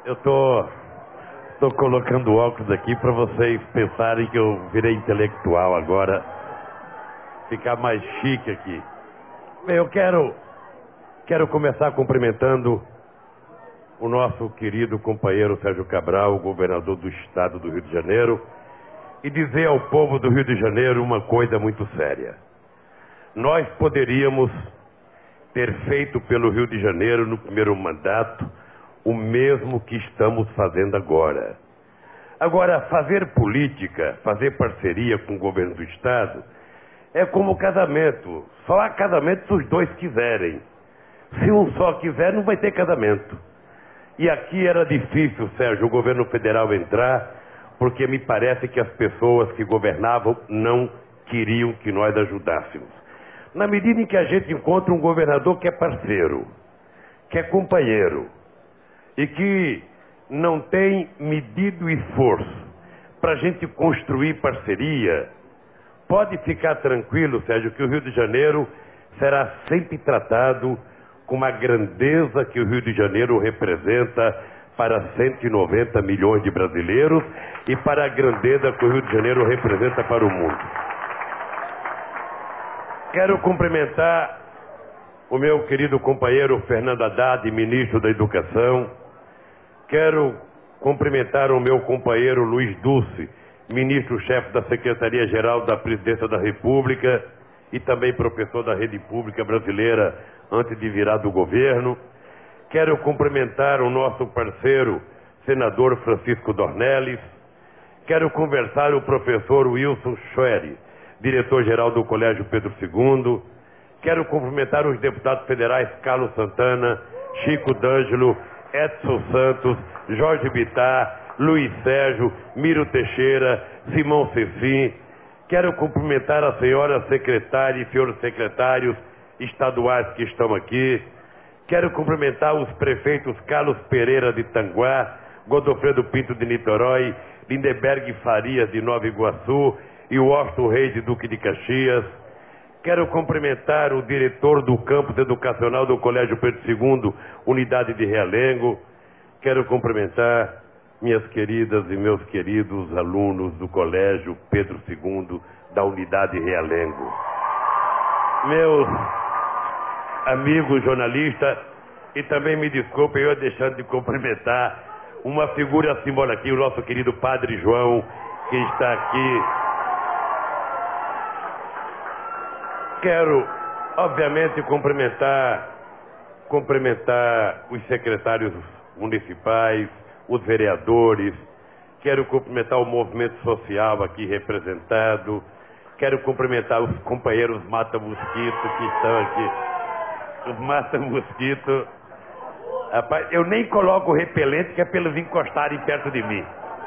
Eu tô colocando óculos aqui para vocês pensarem que eu virei intelectual agora. Ficar mais chique aqui. Bem, eu quero começar cumprimentando o nosso querido companheiro Sérgio Cabral, governador do estado do Rio de Janeiro, e dizer ao povo do Rio de Janeiro uma coisa muito séria. Nós poderíamos ter feito pelo Rio de Janeiro no primeiro mandato o mesmo que estamos fazendo agora. Agora, fazer política, fazer parceria com o governo do estado é como casamento. Só há casamento se os dois quiserem. Se um só quiser, não vai ter casamento. E aqui era difícil, Sérgio, o governo federal entrar, porque me parece que as pessoas que governavam não queriam que nós ajudássemos. Na medida em que a gente encontra um governador que é parceiro, que é companheiro, e que não tem medido esforço para a gente construir parceria, pode ficar tranquilo, Sérgio, que o Rio de Janeiro será sempre tratado com a grandeza que o Rio de Janeiro representa para 190 milhões de brasileiros e para a grandeza que o Rio de Janeiro representa para o mundo. Quero cumprimentar o meu querido companheiro Fernando Haddad, ministro da Educação. Quero cumprimentar o meu companheiro Luiz Dulce, ministro-chefe da Secretaria-Geral da Presidência da República e também professor da Rede Pública Brasileira antes de virar do governo. Quero cumprimentar o nosso parceiro, senador Francisco Dornelles. Quero conversar o professor Wilson Schwery, diretor-geral do Colégio Pedro II. Quero cumprimentar os deputados federais Carlos Santana, Chico D'Angelo, Edson Santos, Jorge Bittar, Luiz Sérgio, Miro Teixeira, Simão Cecim. Quero cumprimentar as senhoras secretárias e senhores secretários estaduais que estão aqui. Quero cumprimentar os prefeitos Carlos Pereira de Tanguá, Godofredo Pinto de Niterói, Lindeberg Farias de Nova Iguaçu e Washington Reis de Duque de Caxias. Quero cumprimentar o diretor do campus educacional do Colégio Pedro II, Unidade de Realengo. Quero cumprimentar minhas queridas e meus queridos alunos do Colégio Pedro II, da Unidade Realengo. Meus amigos jornalistas, e também me desculpem eu deixando de cumprimentar uma figura simbólica aqui, o nosso querido Padre João, que está aqui. Quero, obviamente, cumprimentar os secretários municipais, os vereadores. Quero cumprimentar o movimento social aqui representado. Quero cumprimentar os companheiros mata-mosquito que estão aqui. Os mata-mosquito. Rapaz, eu nem coloco repelente que é para eles encostarem perto de mim.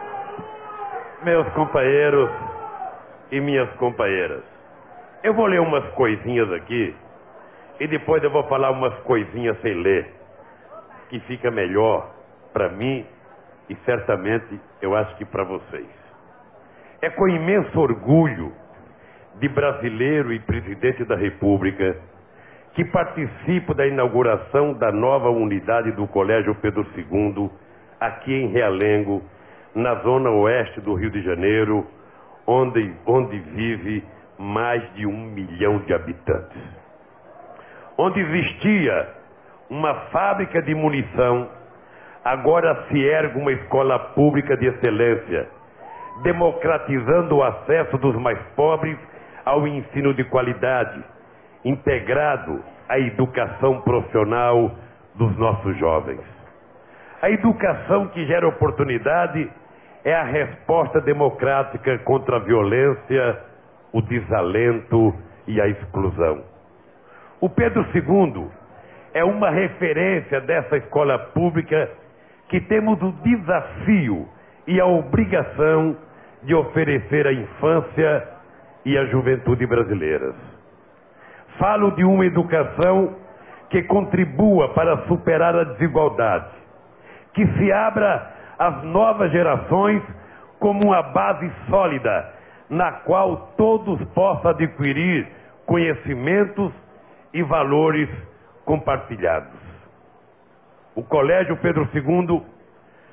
Meus companheiros e minhas companheiras, eu vou ler umas coisinhas aqui e depois eu vou falar umas coisinhas sem ler, que fica melhor para mim e certamente eu acho que para vocês. É com imenso orgulho de brasileiro e presidente da República que participo da inauguração da nova unidade do Colégio Pedro II, aqui em Realengo, na zona oeste do Rio de Janeiro, onde vive mais de 1 milhão de habitantes. Onde existia uma fábrica de munição, agora se ergue uma escola pública de excelência, democratizando o acesso dos mais pobres ao ensino de qualidade, integrado à educação profissional dos nossos jovens. A educação que gera oportunidade é a resposta democrática contra a violência, o desalento e a exclusão. O Pedro II é uma referência dessa escola pública que temos o desafio e a obrigação de oferecer à infância e à juventude brasileiras. Falo de uma educação que contribua para superar a desigualdade, que se abra às novas gerações como uma base sólida na qual todos possam adquirir conhecimentos e valores compartilhados. O Colégio Pedro II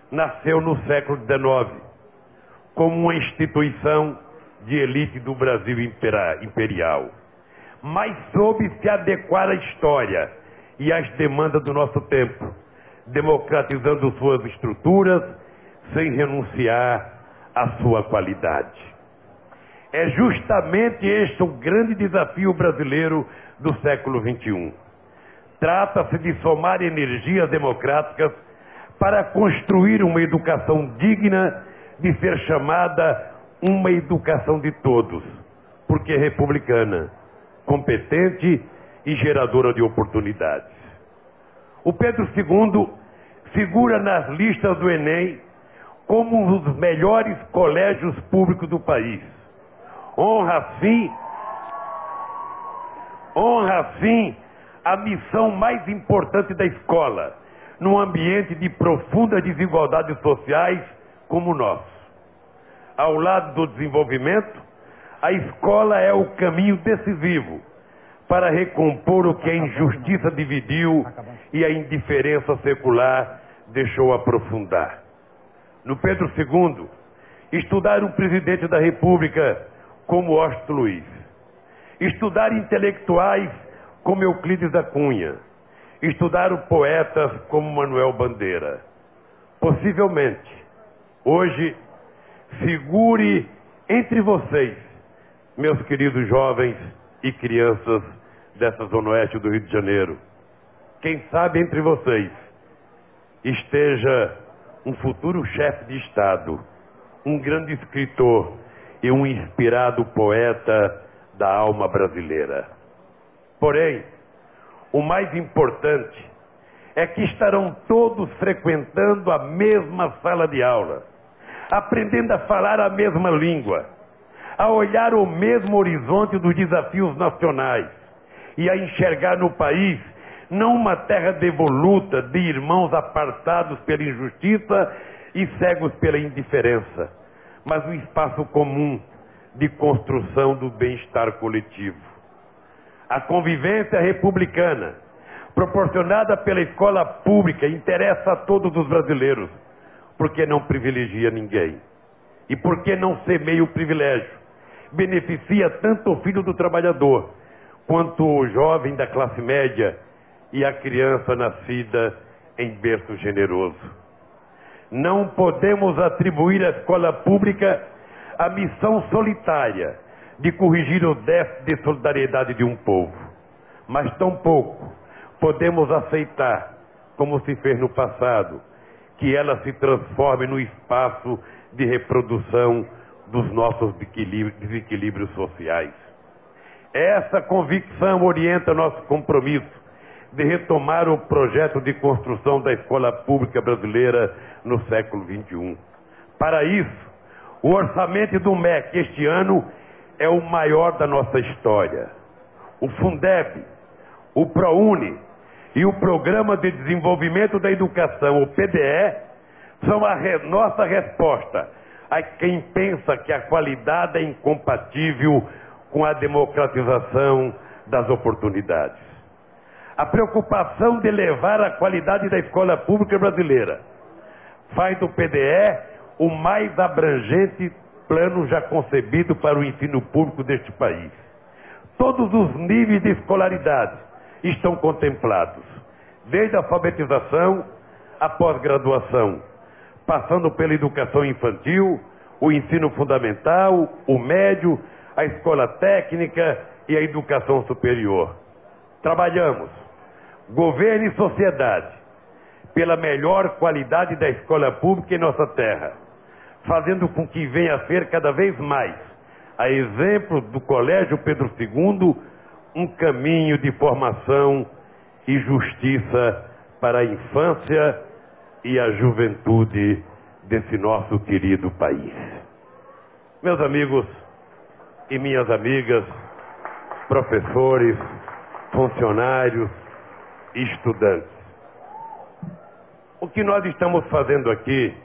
nasceu no século XIX como uma instituição de elite do Brasil imperial, mas soube se adequar à história e às demandas do nosso tempo, democratizando suas estruturas sem renunciar à sua qualidade. É justamente este o grande desafio brasileiro do século XXI. Trata-se de somar energias democráticas para construir uma educação digna de ser chamada uma educação de todos, porque é republicana, competente e geradora de oportunidades. O Pedro II figura nas listas do Enem como um dos melhores colégios públicos do país. Honra assim a missão mais importante da escola, num ambiente de profundas desigualdades sociais como o nosso. Ao lado do desenvolvimento, a escola é o caminho decisivo para recompor o que a injustiça dividiu e a indiferença secular deixou aprofundar. No Pedro II, estudar um presidente da República como Washington Luiz, estudar intelectuais como Euclides da Cunha, estudar poetas como Manuel Bandeira. Possivelmente, hoje, figure entre vocês, meus queridos jovens e crianças dessa Zona Oeste do Rio de Janeiro. Quem sabe entre vocês esteja um futuro chefe de Estado, um grande escritor e um inspirado poeta da alma brasileira. Porém, o mais importante é que estarão todos frequentando a mesma sala de aula, aprendendo a falar a mesma língua, a olhar o mesmo horizonte dos desafios nacionais e a enxergar no país não uma terra devoluta de irmãos apartados pela injustiça e cegos pela indiferença, mas um espaço comum de construção do bem-estar coletivo. A convivência republicana, proporcionada pela escola pública, interessa a todos os brasileiros, porque não privilegia ninguém. E porque não semeia o privilégio, beneficia tanto o filho do trabalhador, quanto o jovem da classe média e a criança nascida em berço generoso. Não podemos atribuir à escola pública a missão solitária de corrigir o déficit de solidariedade de um povo, mas tampouco podemos aceitar, como se fez no passado, que ela se transforme no espaço de reprodução dos nossos desequilíbrios sociais. Essa convicção orienta nosso compromisso de retomar o projeto de construção da escola pública brasileira no século XXI. Para isso, o orçamento do MEC este ano é o maior da nossa história. O Fundeb, o ProUni e o Programa de Desenvolvimento da Educação, o PDE, são a nossa resposta a quem pensa que a qualidade é incompatível com a democratização das oportunidades. A preocupação de elevar a qualidade da escola pública brasileira faz do PDE o mais abrangente plano já concebido para o ensino público deste país. Todos os níveis de escolaridade estão contemplados, desde a alfabetização à pós-graduação, passando pela educação infantil, o ensino fundamental, o médio, a escola técnica e a educação superior. Trabalhamos, governo e sociedade, pela melhor qualidade da escola pública em nossa terra, fazendo com que venha a ser cada vez mais, a exemplo do Colégio Pedro II, um caminho de formação e justiça para a infância e a juventude desse nosso querido país. Meus amigos e minhas amigas, professores, funcionários e estudantes, o que nós estamos fazendo aqui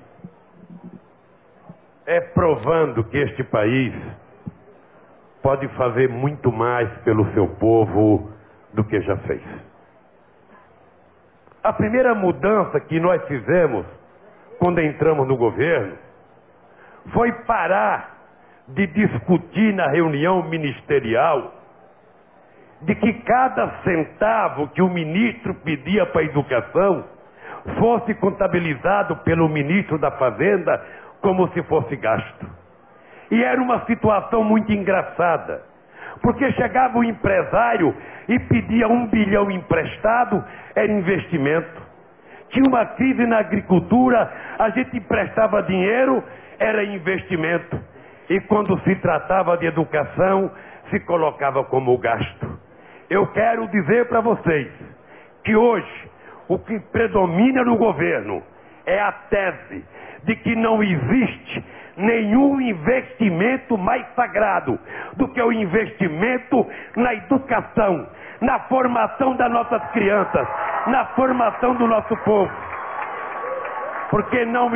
é provando que este país pode fazer muito mais pelo seu povo do que já fez. A primeira mudança que nós fizemos quando entramos no governo, foi parar de discutir na reunião ministerial de que cada centavo que o ministro pedia para a educação fosse contabilizado pelo ministro da Fazenda como se fosse gasto. E era uma situação muito engraçada, porque chegava o empresário e pedia 1 bilhão emprestado, era investimento. Tinha uma crise na agricultura, a gente emprestava dinheiro, era investimento. E quando se tratava de educação, se colocava como gasto. Eu quero dizer para vocês que hoje o que predomina no governo é a tese de que não existe nenhum investimento mais sagrado do que o investimento na educação, na formação das nossas crianças, na formação do nosso povo. Porque não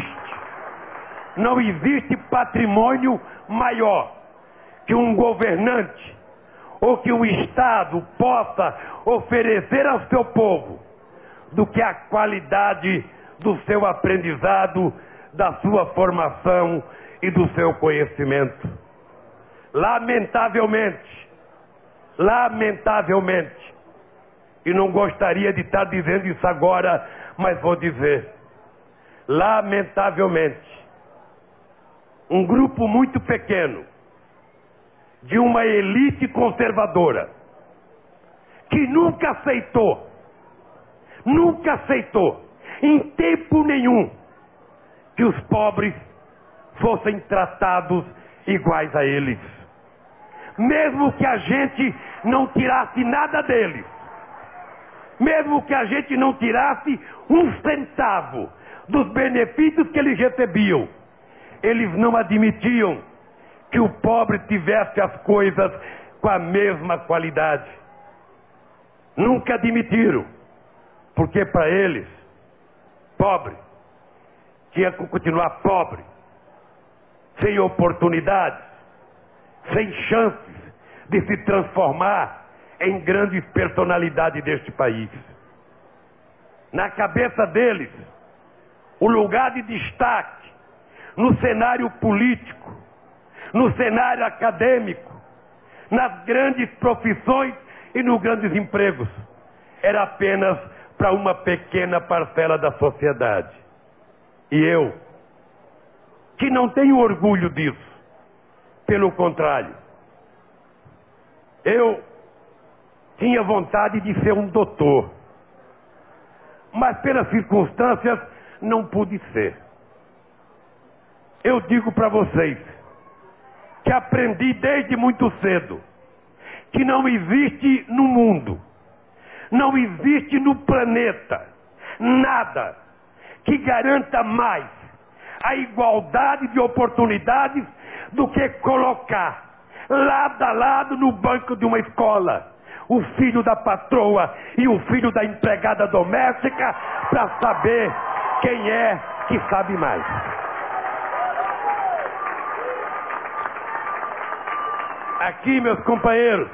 existe patrimônio maior que um governante ou que um Estado possa oferecer ao seu povo do que a qualidade do seu aprendizado, da sua formação e do seu conhecimento. Lamentavelmente, e não gostaria de estar dizendo isso agora, mas vou dizer, lamentavelmente, um grupo muito pequeno de uma elite conservadora que nunca aceitou em tempo nenhum que os pobres fossem tratados iguais a eles, mesmo que a gente não tirasse nada deles, mesmo que a gente não tirasse 1 centavo dos benefícios que eles recebiam, eles não admitiam que o pobre tivesse as coisas com a mesma qualidade. Nunca admitiram, porque para eles, pobre tinha que continuar pobre, sem oportunidades, sem chances de se transformar em grandes personalidades deste país. Na cabeça deles, o lugar de destaque no cenário político, no cenário acadêmico, nas grandes profissões e nos grandes empregos, era apenas para uma pequena parcela da sociedade. E eu, que não tenho orgulho disso, pelo contrário, eu tinha vontade de ser um doutor, mas pelas circunstâncias não pude ser. Eu digo para vocês que aprendi desde muito cedo que não existe no mundo, não existe no planeta nada que garanta mais a igualdade de oportunidades do que colocar lado a lado no banco de uma escola o filho da patroa e o filho da empregada doméstica para saber quem é que sabe mais. Aqui, meus companheiros,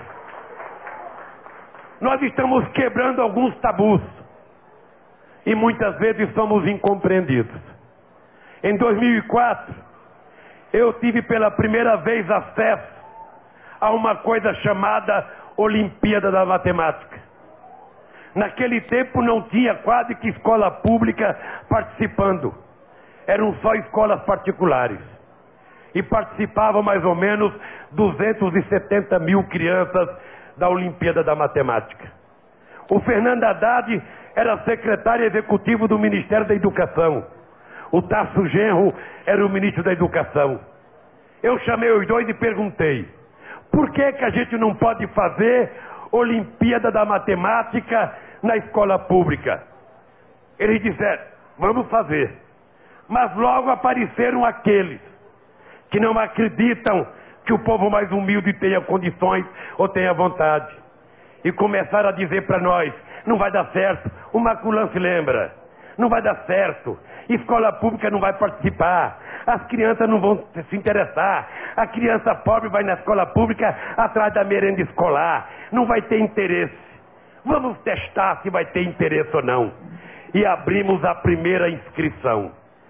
nós estamos quebrando alguns tabus e muitas vezes somos incompreendidos. Em 2004, eu tive pela primeira vez acesso a uma coisa chamada Olimpíada da Matemática. Naquele tempo não tinha quase que escola pública participando. Eram só escolas particulares. E participavam mais ou menos 270 mil crianças da Olimpíada da Matemática. O Fernando Haddad era secretário executivo do Ministério da Educação. O Tasso Genro era o ministro da Educação. Eu chamei os dois e perguntei: por que a gente não pode fazer Olimpíada da Matemática na escola pública? Eles disseram: vamos fazer. Mas logo apareceram aqueles que não acreditam que o povo mais humilde tenha condições ou tenha vontade. E começaram a dizer para nós: não vai dar certo. O Maculan se lembra. Não vai dar certo. Escola pública não vai participar. As crianças não vão se interessar. A criança pobre vai na escola pública atrás da merenda escolar. Não vai ter interesse. Vamos testar se vai ter interesse ou não. E abrimos a primeira inscrição.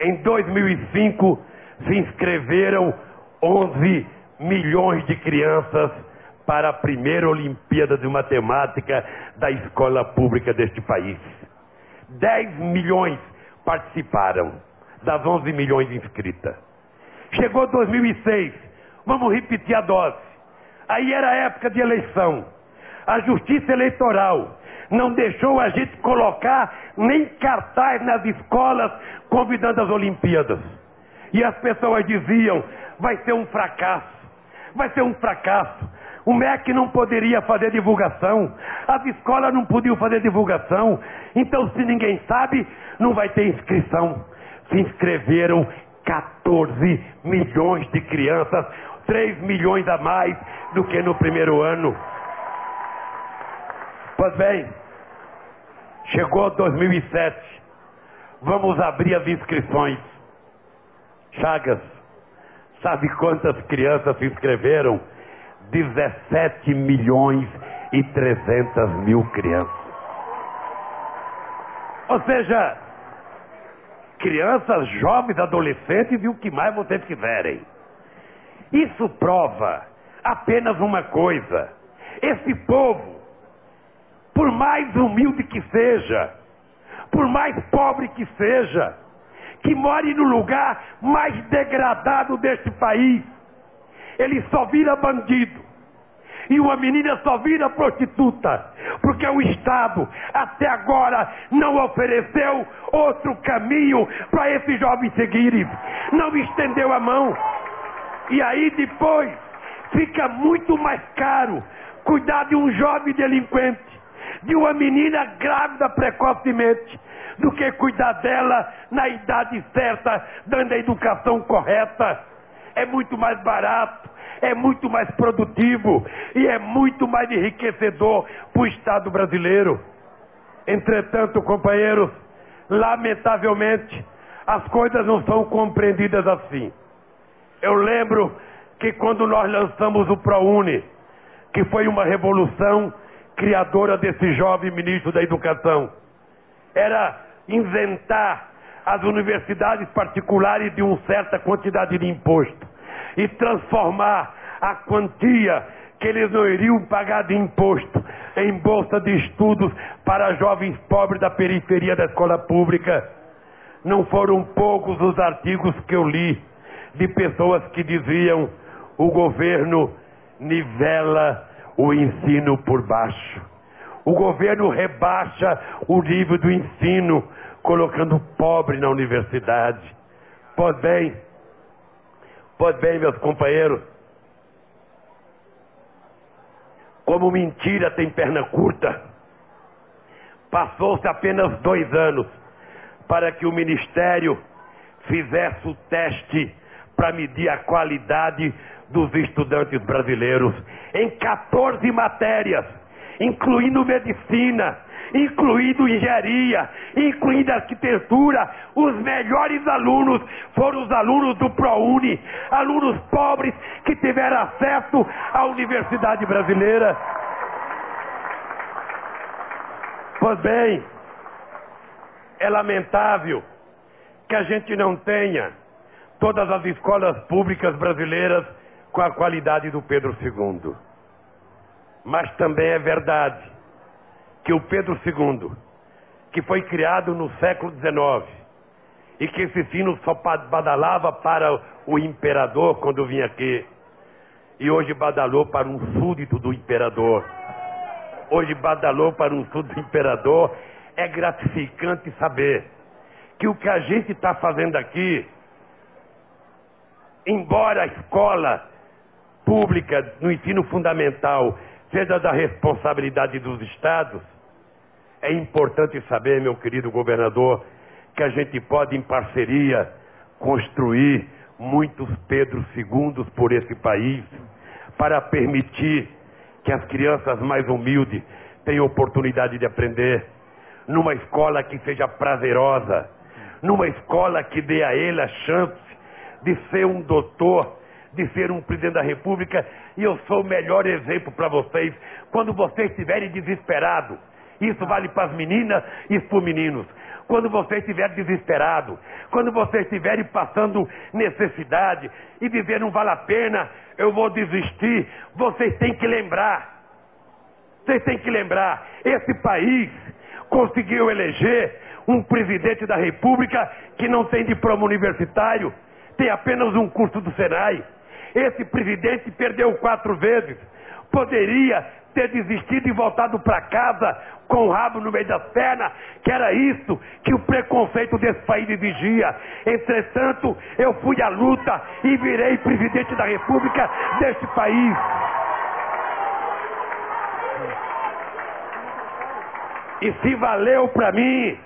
Em 2005, se inscreveram 11 milhões de crianças para a primeira Olimpíada de Matemática da escola pública deste país. 10 milhões participaram das 11 milhões inscritas. Chegou 2006, vamos repetir a dose. Aí era época de eleição. A Justiça Eleitoral não deixou a gente colocar nem cartaz nas escolas convidando as Olimpíadas. E as pessoas diziam, vai ser um fracasso, vai ser um fracasso. O MEC não poderia fazer divulgação, as escolas não podiam fazer divulgação, então se ninguém sabe, não vai ter inscrição. Se inscreveram 14 milhões de crianças, 3 milhões a mais do que no primeiro ano. Pois bem, chegou 2007, vamos abrir as inscrições. Chagas, sabe quantas crianças se inscreveram? 17 milhões e 300 mil crianças. Ou seja, crianças, jovens, adolescentes e o que mais vocês quiserem. Isso prova apenas uma coisa: esse povo, por mais humilde que seja, por mais pobre que seja, que more no lugar mais degradado deste país, ele só vira bandido. E uma menina só vira prostituta, porque o Estado até agora não ofereceu outro caminho para esses jovens seguirem. Não estendeu a mão. E aí depois fica muito mais caro cuidar de um jovem delinquente, de uma menina grávida precocemente, do que cuidar dela na idade certa, dando a educação correta. É muito mais barato, é muito mais produtivo e é muito mais enriquecedor para o Estado brasileiro. Entretanto, companheiros, lamentavelmente, as coisas não são compreendidas assim. Eu lembro que quando nós lançamos o ProUni, que foi uma revolução criadora desse jovem ministro da Educação, era isentar as universidades particulares de uma certa quantidade de imposto e transformar a quantia que eles não iriam pagar de imposto em bolsa de estudos para jovens pobres da periferia da escola pública. Não foram poucos os artigos que eu li de pessoas que diziam: o governo nivela o ensino por baixo, o governo rebaixa o nível do ensino, colocando pobre na universidade. Pois bem, meus companheiros, como mentira tem perna curta, passou-se apenas 2 anos para que o Ministério fizesse o teste para medir a qualidade dos estudantes brasileiros em 14 matérias, incluindo medicina, incluindo engenharia, incluindo arquitetura. Os melhores alunos foram os alunos do ProUni, alunos pobres que tiveram acesso à universidade brasileira. Pois bem, é lamentável que a gente não tenha todas as escolas públicas brasileiras com a qualidade do Pedro II. Mas também é verdade que o Pedro II, que foi criado no século XIX, e que esse sino só badalava para o imperador quando vinha aqui, e hoje badalou para um súdito do imperador, hoje badalou para um súdito do imperador, é gratificante saber que o que a gente está fazendo aqui, embora a escola pública no ensino fundamental seja da responsabilidade dos estados, é importante saber, meu querido governador, que a gente pode, em parceria, construir muitos Pedro II por esse país, para permitir que as crianças mais humildes tenham oportunidade de aprender numa escola que seja prazerosa, numa escola que dê a ele a chance de ser um doutor, de ser um presidente da República. E eu sou o melhor exemplo para vocês quando vocês estiverem desesperados. Isso vale para as meninas e para os meninos. quando você estiver desesperado, quando você estiver passando necessidade e dizer não vale a pena, eu vou desistir, vocês têm que lembrar, esse país conseguiu eleger um presidente da República que não tem diploma universitário, tem apenas um curso do Senai. Esse presidente perdeu 4 vezes, poderia ter desistido e voltado para casa com o rabo no meio das pernas, que era isso que o preconceito desse país exigia. Entretanto, eu fui à luta e virei presidente da República deste país. E se valeu para mim,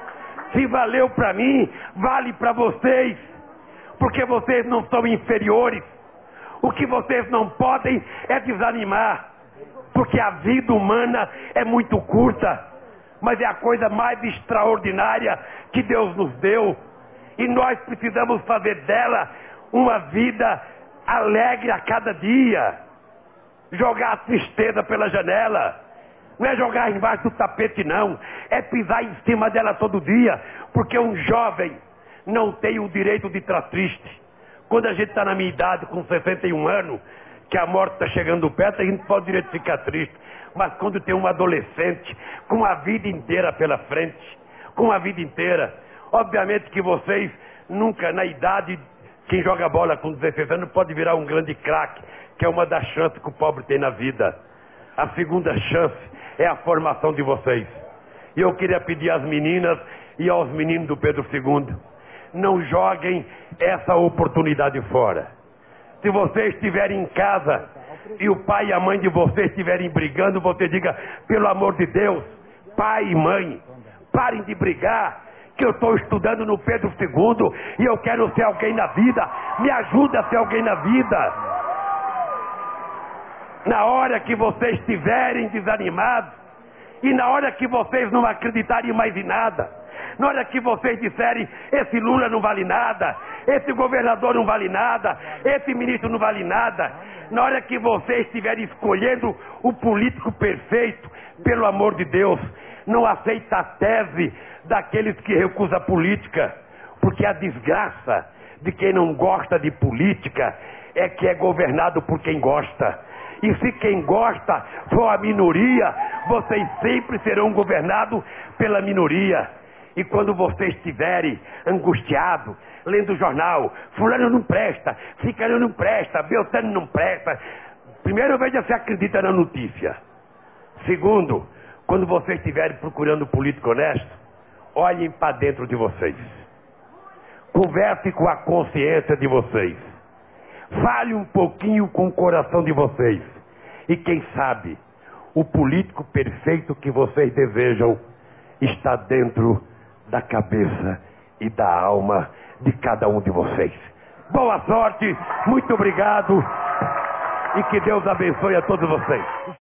vale para vocês, porque vocês não são inferiores. O que vocês não podem é desanimar, porque a vida humana é muito curta, mas é a coisa mais extraordinária que Deus nos deu, e nós precisamos fazer dela uma vida alegre a cada dia. Jogar a tristeza pela janela não é jogar embaixo do tapete, não, é pisar em cima dela todo dia, porque um jovem não tem o direito de estar triste. Quando a gente está na minha idade, com 61 anos, que a morte está chegando perto, a gente pode o direito de ficar triste. Mas quando tem um adolescente com a vida inteira pela frente, obviamente que vocês nunca, na idade, quem joga bola com 16 anos pode virar um grande craque, que é uma das chances que o pobre tem na vida. A segunda chance é a formação de vocês. E eu queria pedir às meninas e aos meninos do Pedro II, não joguem essa oportunidade fora. Se vocês estiverem em casa e o pai e a mãe de vocês estiverem brigando, você diga, pelo amor de Deus, pai e mãe, parem de brigar, que eu estou estudando no Pedro II e eu quero ser alguém na vida, me ajuda a ser alguém na vida. Na hora que vocês estiverem desanimados e na hora que vocês não acreditarem mais em nada, na hora que vocês disserem, esse Lula não vale nada, esse governador não vale nada, esse ministro não vale nada, na hora que vocês estiverem escolhendo o político perfeito, pelo amor de Deus, não aceita a tese daqueles que recusam a política, porque a desgraça de quem não gosta de política é que é governado por quem gosta. E se quem gosta for a minoria, vocês sempre serão governados pela minoria. E quando vocês estiverem angustiados, lendo o jornal, fulano não presta, ciclano não presta, beltrano não presta, primeiro veja se acredita na notícia. Segundo, quando vocês estiverem procurando político honesto, olhem para dentro de vocês. Converse com a consciência de vocês. Fale um pouquinho com o coração de vocês. E quem sabe, o político perfeito que vocês desejam está dentro da cabeça e da alma de cada um de vocês. Boa sorte, muito obrigado e que Deus abençoe a todos vocês.